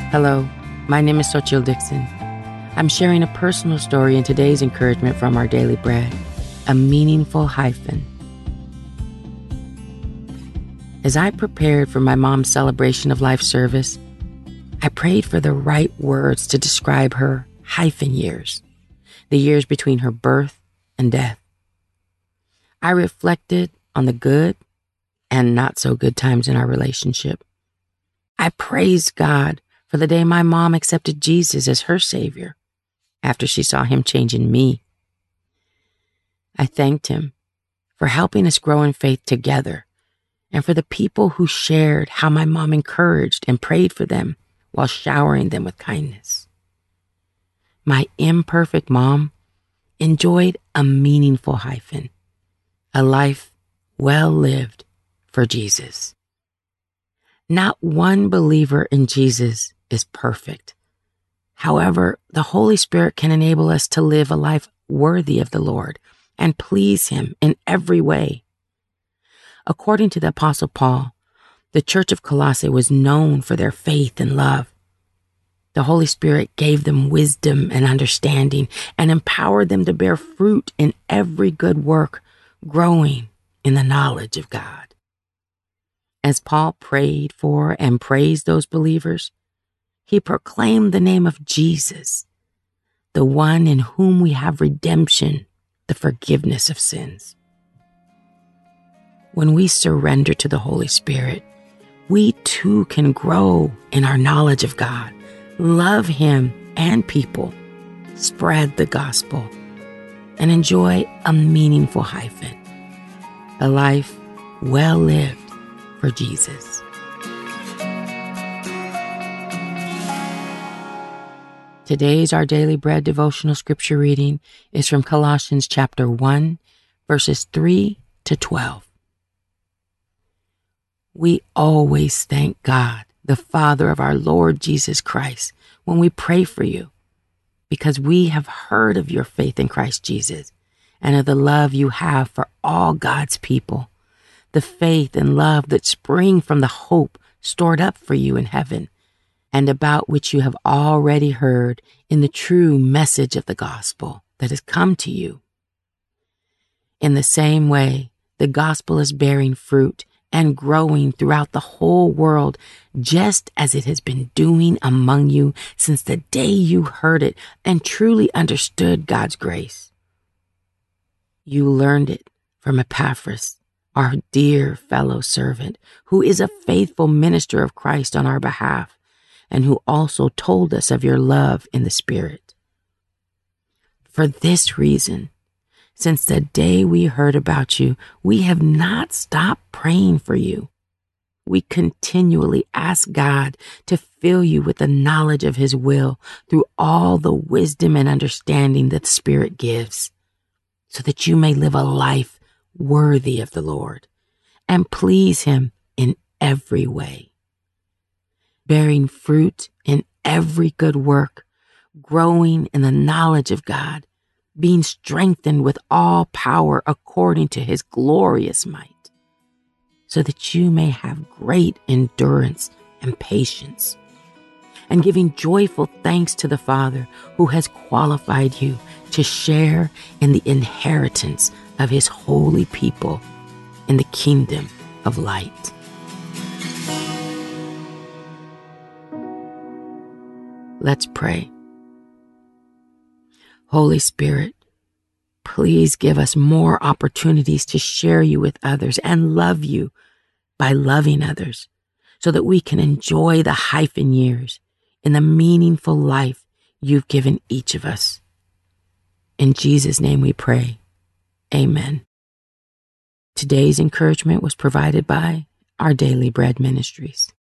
Hello, my name is Xochitl Dixon. I'm sharing a personal story in today's encouragement from our daily bread, a meaningful hyphen. As I prepared for my mom's celebration of life service, I prayed for the right words to describe her hyphen years, the years between her birth and death. I reflected on the good and not so good times in our relationship. I praised God for the day my mom accepted Jesus as her Savior after she saw him changing me. I thanked him for helping us grow in faith together and for the people who shared how my mom encouraged and prayed for them while showering them with kindness. My imperfect mom enjoyed a meaningful hyphen, a life well lived for Jesus. Not one believer in Jesus is perfect. However, the Holy Spirit can enable us to live a life worthy of the Lord and please him in every way. According to the Apostle Paul, the church of Colossae was known for their faith and love. The Holy Spirit gave them wisdom and understanding and empowered them to bear fruit in every good work, growing in the knowledge of God. As Paul prayed for and praised those believers, he proclaimed the name of Jesus, the one in whom we have redemption, the forgiveness of sins. When we surrender to the Holy Spirit, we too can grow in our knowledge of God, love him and people, spread the gospel, and enjoy a meaningful hyphen, a life well lived for Jesus. Today's Our Daily Bread devotional scripture reading is from Colossians chapter 1, verses 3 to 12. We always thank God, the Father of our Lord Jesus Christ, when we pray for you, because we have heard of your faith in Christ Jesus and of the love you have for all God's people, the faith and love that spring from the hope stored up for you in heaven, and about which you have already heard in the true message of the gospel that has come to you. In the same way, the gospel is bearing fruit and growing throughout the whole world, just as it has been doing among you since the day you heard it and truly understood God's grace. You learned it from Epaphras, our dear fellow servant, who is a faithful minister of Christ on our behalf, and who also told us of your love in the Spirit. For this reason, since the day we heard about you, we have not stopped praying for you. We continually ask God to fill you with the knowledge of his will through all the wisdom and understanding that the Spirit gives, so that you may live a life worthy of the Lord and please him in every way, bearing fruit in every good work, growing in the knowledge of God, being strengthened with all power according to his glorious might, so that you may have great endurance and patience, and giving joyful thanks to the Father who has qualified you to share in the inheritance of his holy people in the kingdom of light. Let's pray. Holy Spirit, please give us more opportunities to share you with others and love you by loving others, so that we can enjoy the hyphen years in the meaningful life you've given each of us. In Jesus' name we pray. Amen. Today's encouragement was provided by Our Daily Bread Ministries.